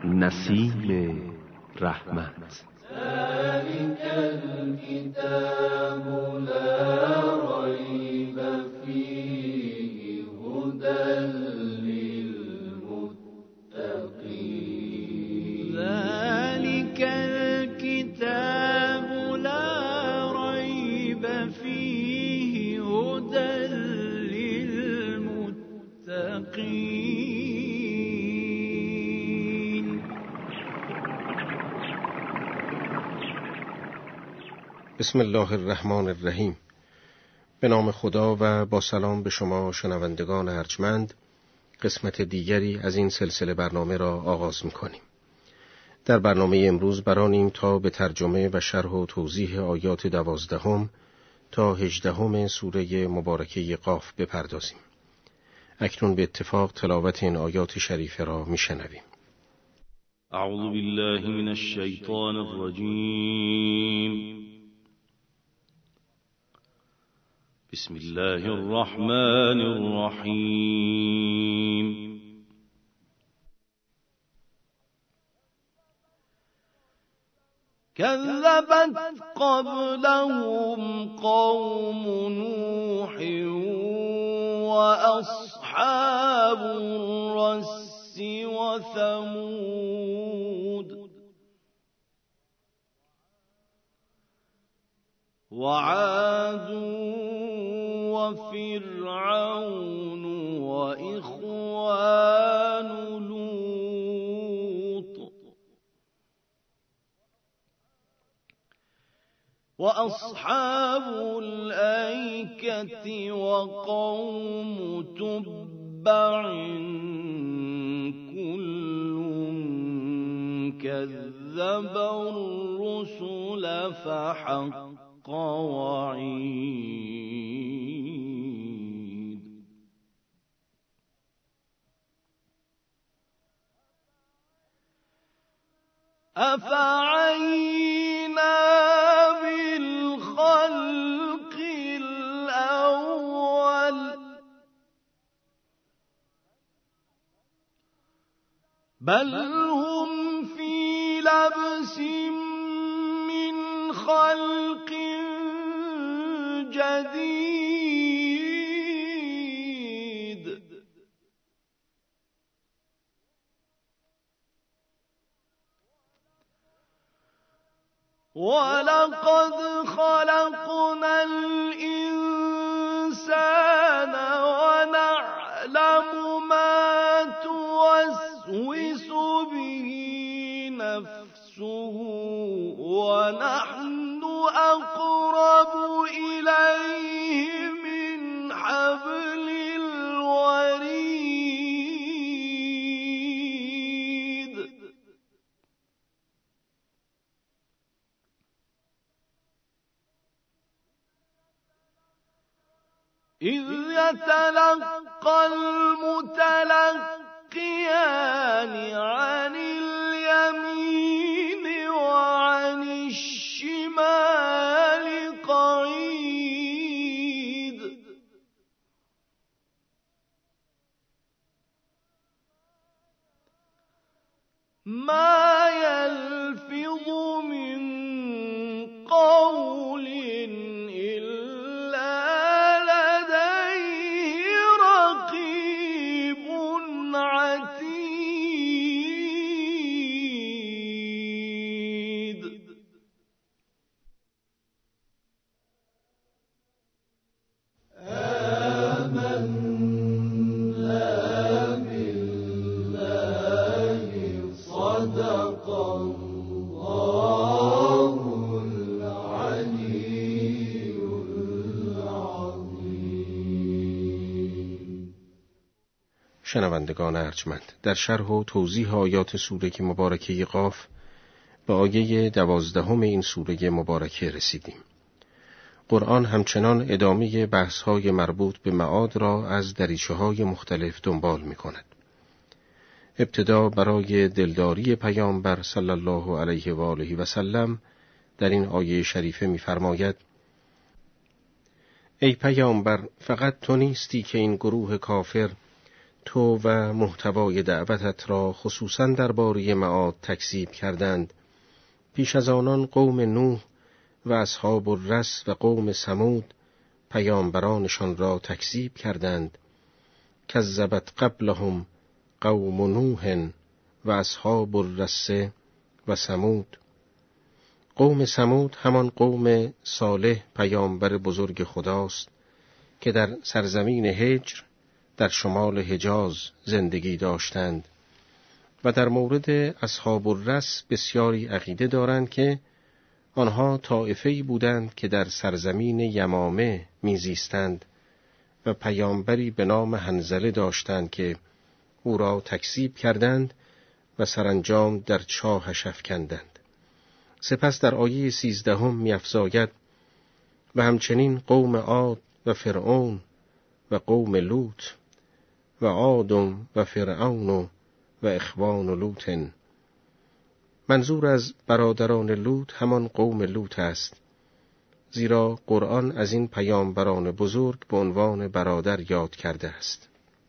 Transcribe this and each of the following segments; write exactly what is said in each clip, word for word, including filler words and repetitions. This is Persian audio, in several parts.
نسیم رحمت. ذلك الكتاب لا ريب فيه هدى للمتقين. ذلك الكتاب لا ريب فيه هدى للمتقين. بسم الله الرحمن الرحیم. به نام خدا و با سلام به شما شنوندگان ارجمند، قسمت دیگری از این سلسله برنامه را آغاز می‌کنیم. در برنامه امروز برانیم تا به ترجمه و شرح و توضیح آیات دوازدهم تا هجدهم سوره مبارکه قاف بپردازیم. اکنون به اتفاق تلاوت این آیات شریفه را می‌شنویم. اعوذ بالله من الشیطان الرجیم. بسم الله الرحمن الرحیم. كذبت قبلهم قوم نوح وأصحاب الرس وثمود وعاد وفرعون وإخوان لوط وأصحاب الأيكة وقوم تبع كل كذب الرسل فحق وعيد. أفعينا بالخلق الأول بل هم في لبس من خلق جديد. ولقد خلقنا الإنسان ونعلم ما توسوس به نفسه ونحن أقرب إليه من حبل الوريد. إذ يتلقى المتلقيان عن اليمين وعن الشمال قعيد. ما يلفظ من قول إلا لديه رقيب عتيد. آمنا بالله صدق الله العلي العظيم. شنوندگان ارجمند، در شرح و توضیح آیات سوره مبارکه قاف به آیه دوازدهم این سوره مبارکه رسیدیم. قرآن همچنان ادامه بحث‌های مربوط به معاد را از دریچه‌های مختلف دنبال می‌کند. ابتدا برای دلداری پیامبر صلی الله علیه و آله و سلم در این آیه شریفه می‌فرماید: ای پیامبر، فقط تو نیستی که این گروه کافر تو و محتوای دعوتت را خصوصاً درباره معاد تکذیب کردند، پیش از آنان قوم نوح و اصحاب الرس و قوم ثمود پیامبرانشان را تکذیب کردند. کذبت قبلهم قوم نوح و اصحاب الرس و ثمود. قوم ثمود همان قوم صالح پیامبر بزرگ خداست که در سرزمین هجر در شمال حجاز زندگی داشتند و در مورد اصحاب الرس بسیاری عقیده دارند که آنها طایفه‌ای بودند که در سرزمین یمامه میزیستند و پیامبری به نام حنظله داشتند که او را تکذیب کردند و سرانجام در چاهش افکندند. سپس در آیه سیزدهم می‌افزاید و همچنین قوم عاد و فرعون و قوم لوط و عاد و فرعون و اخوان لوط. منظور از برادران لوط همان قوم لوط است، زیرا قرآن از این پیامبران بزرگ به عنوان برادر یاد کرده است.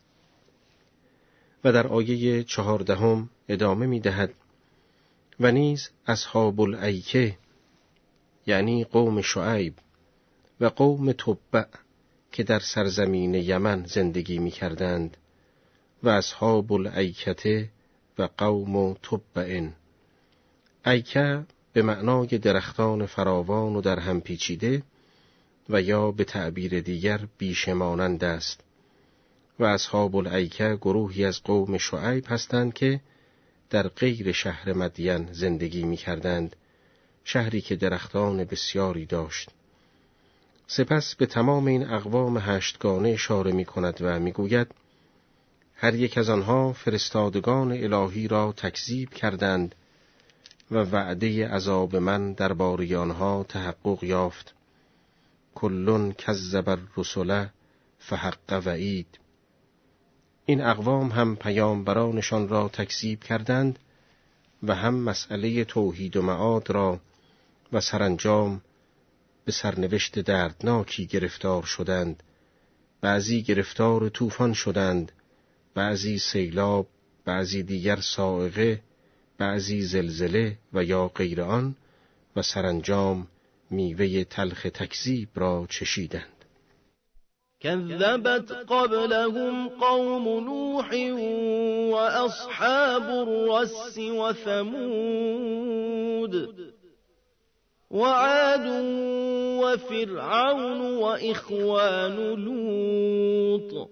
و در آیه چهاردهم ادامه می دهد و نیز اصحاب الایکه یعنی قوم شعیب و قوم تبع که در سرزمین یمن زندگی می کردند و اصحاب الایکته و قوم تبع. ایکه به معنای درختان فراوان و در هم پیچیده و یا به تعبیر دیگر بیشه مانند است و اصحاب الایکه گروهی از قوم شعیب هستند که در غیر شهر مدین زندگی می کردند، شهری که درختان بسیاری داشت. سپس به تمام این اقوام هشتگانه اشاره می کند و می گوید هر یک از آنها فرستادگان الهی را تکذیب کردند و وعده عذاب من درباره آنها تحقق یافت. کلن کذب الرسل فحق وعید. این اقوام هم پیامبرانشان را تکذیب کردند و هم مسئله توحید و معاد را و سرانجام به سرنوشت دردناکی گرفتار شدند. بعضی گرفتار طوفان شدند، بعضی سیلاب، بعضی دیگر صاعقه، بعضی زلزله و یا غیر آن و سرانجام میوه تلخ تکذیب را چشیدند. كذبت قبلهم قوم نوح وأصحاب الرس وثمود وعاد وفرعون وإخوان لوط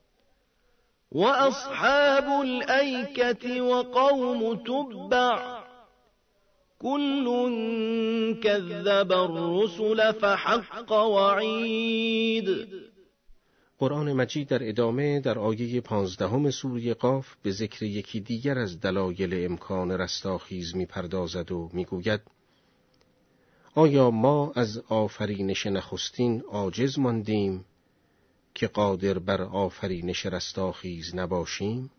وأصحاب الأيكة وقوم تبع كل كذب الرسل فحق وعید. قرآن مجید در ادامه در آیه پانزدهم سوره قاف به ذکر یکی دیگر از دلایل امکان رستاخیز می پردازد و می گوید آیا ما از آفرینش نخستین عاجز ماندیم که قادر بر آفرینش رستاخیز نباشیم؟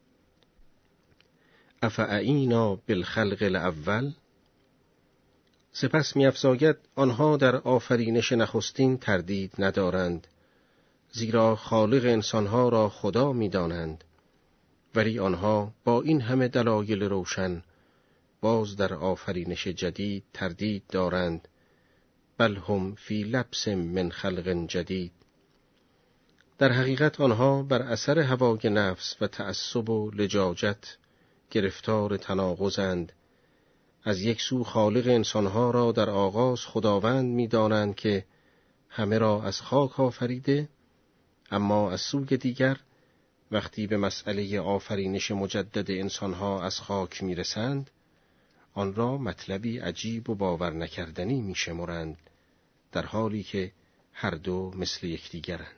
افعینا بالخلق الاول. سپس می افزاید آنها در آفرینش نخستین تردید ندارند، زیرا خالق انسانها را خدا می دانند، ولی آنها با این همه دلایل روشن باز در آفرینش جدید تردید دارند. بل هم فی لبس من خلق جدید. در حقیقت آنها بر اثر هوای نفس و تعصب و لجاجت گرفتار تناقضند. از یک سو خالق انسانها را در آغاز خداوند می دانند که همه را از خاک آفریده، اما از سوی دیگر وقتی به مسئله آفرینش مجدد انسانها از خاک می رسند، آن را مطلبی عجیب و باور نکردنی می شمرند، در حالی که هر دو مثل یکدیگرند.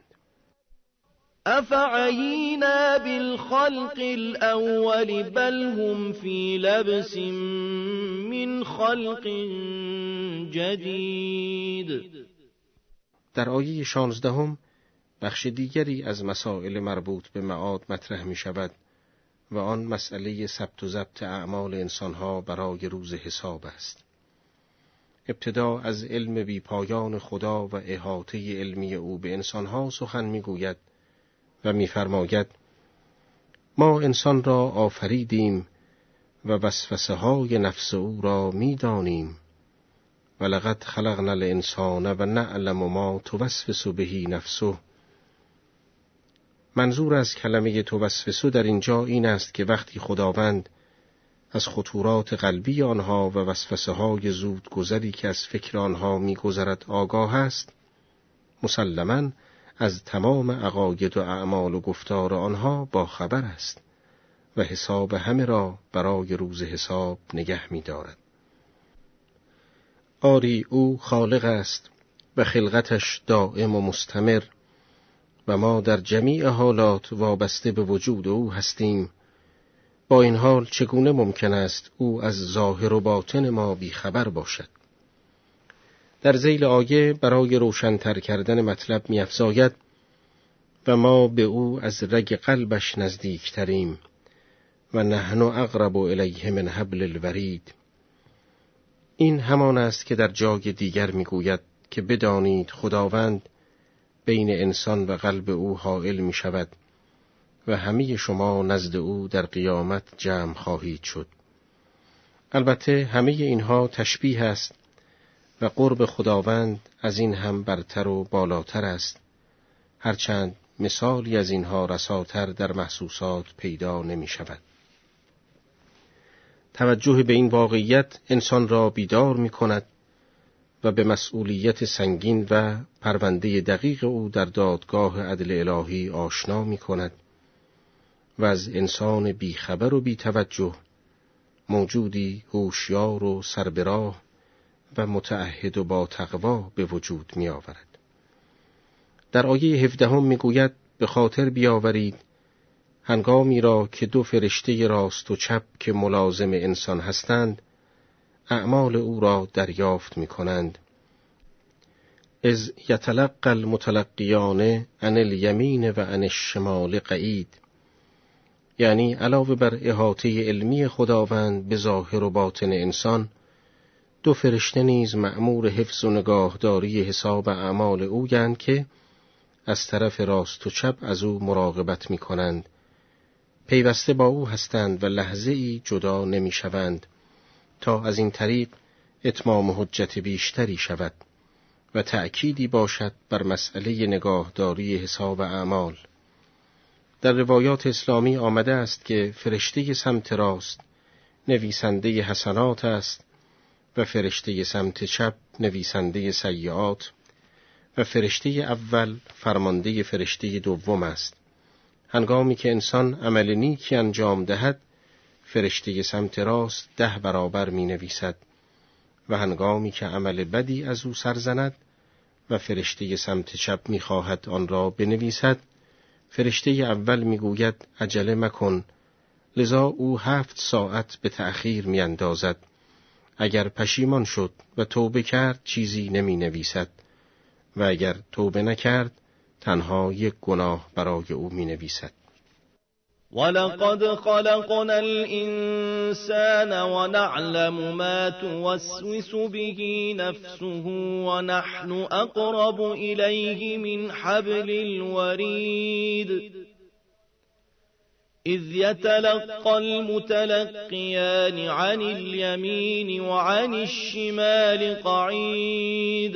افعینا بالخلق الاول بل هم فی لبس من خلق جدید. در آیه شانزدهم بخش دیگری از مسائل مربوط به معاد مطرح می شود و آن مسئله ثبت و ضبط اعمال انسانها برای روز حساب است. ابتدا از علم بی پایان خدا و احاطه علمی او به انسانها سخن می گوید و می فرماید ما انسان را آفریدیم و وسوسه های نفس او را می دانیم. ولقد خلقنا الانسان و نعلم ما توسوس به نفسه. منظور از کلمه توسوس در اینجا این است که وقتی خداوند از خطورات قلبی آنها و وسوسه های زود گذری که از فکر آنها می گذرد آگاه است، مسلماً از تمام عقاید و اعمال و گفتار آنها با خبر است و حساب همه را برای روز حساب نگه می دارد. آری او خالق است و خلقتش دائم و مستمر و ما در جمیع حالات وابسته به وجود او هستیم. با این حال چگونه ممکن است او از ظاهر و باطن ما بی خبر باشد؟ در ذیل آیه برای روشن‌تر کردن مطلب می افزاید و ما به او از رگ قلبش نزدیک تریم و نحن اقرب الیه من حبل الورید. این همان است که در جای دیگر می گوید که بدانید خداوند بین انسان و قلب او حائل می شود و همه شما نزد او در قیامت جمع خواهید شد. البته همه اینها تشبیه است و قرب خداوند از این هم برتر و بالاتر است، هرچند مثالی از اینها رساتر در محسوسات پیدا نمی شود. توجه به این واقعیت انسان را بیدار می کند و به مسئولیت سنگین و پرونده دقیق او در دادگاه عدل الهی آشنا می کند و از انسان بیخبر و بی‌توجه موجودی هوشیار و سربراه و متعهد و با تقوا به وجود می آورد. در آیه هفدهم می گوید به خاطر بیاورید هنگامی را که دو فرشته راست و چپ که ملازم انسان هستند اعمال او را دریافت می کنند. اذ یتلقی المتلقیان عن الیمین و عن الشمال قعید، یعنی علاوه بر احاطه علمی خداوند به ظاهر و باطن انسان، دو فرشته نیز مأمور حفظ و نگاهداری حساب اعمال اویند که از طرف راست و چپ از او مراقبت می کنند. پیوسته با او هستند و لحظه ای جدا نمی شوند تا از این طریق اتمام حجت بیشتری شود و تأکیدی باشد بر مسئله نگاهداری حساب اعمال. در روایات اسلامی آمده است که فرشته سمت راست نویسنده حسنات است و فرشته سمت چپ نویسنده سیئات و فرشته اول فرمانده فرشته دوم است. هنگامی که انسان عمل نیکی انجام دهد فرشته سمت راست ده برابر می نویسد و هنگامی که عمل بدی از او سرزند و فرشته سمت چپ می خواهد آن را بنویسد، فرشته اول می گوید عجله مکن، لذا او هفت ساعت به تأخیر می اندازد. اگر پشیمان شد و توبه کرد چیزی نمی نویسد و اگر توبه نکرد تنها یک گناه برای او می نویسد. ولقد خلقنا الإنسان ونعلم ما توسوس به نفسه ونحن أقرب إليه من حبل الوريد إذ يتلقى المتلقيان عن اليمين وعن الشمال قعيد.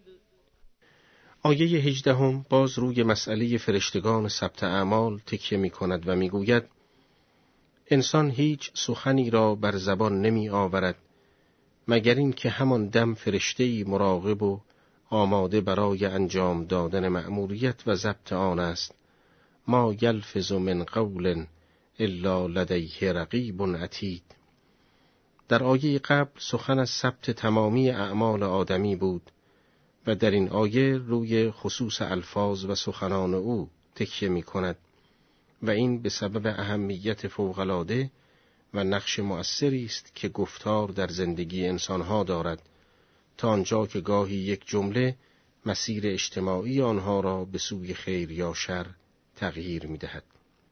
آیه هجدهم باز روی مسئله فرشتگان ثبت اعمال تکیه می کند و می گوید انسان هیچ سخنی را بر زبان نمی آورد مگر این که همان دم فرشته‌ای مراقب و آماده برای انجام دادن مأموریت و ضبط آن است. ما یلفظ من قول الا لدیه رقیب عتید. در آیه قبل سخن از ثبت تمامی اعمال آدمی بود و در این آیه روی خصوص الفاظ و سخنان او تکیه می کند و این به سبب اهمیت فوق‌العاده و نقش مؤثری است که گفتار در زندگی انسانها دارد، تا آنجا که گاهی یک جمله مسیر اجتماعی آنها را به سوی خیر یا شر تغییر می دهد.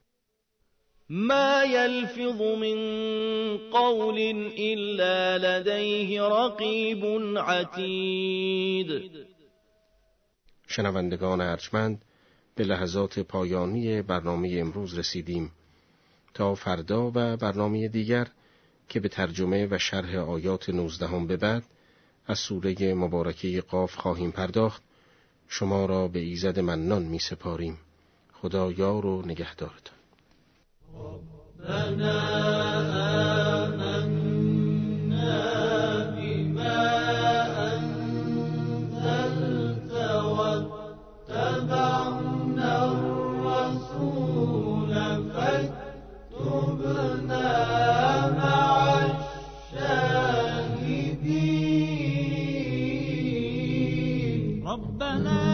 ما یلفظ من قول الا لدیه رقیب عتید. شنوندگان ارجمند، به لحظات پایانی برنامه امروز رسیدیم. تا فردا و برنامه دیگر که به ترجمه و شرح آیات نوزدهم به بعد از سوره مبارکه قاف خواهیم پرداخت، شما را به ایزد منان می سپاریم. خدا یار و نگهدارتان. ربنا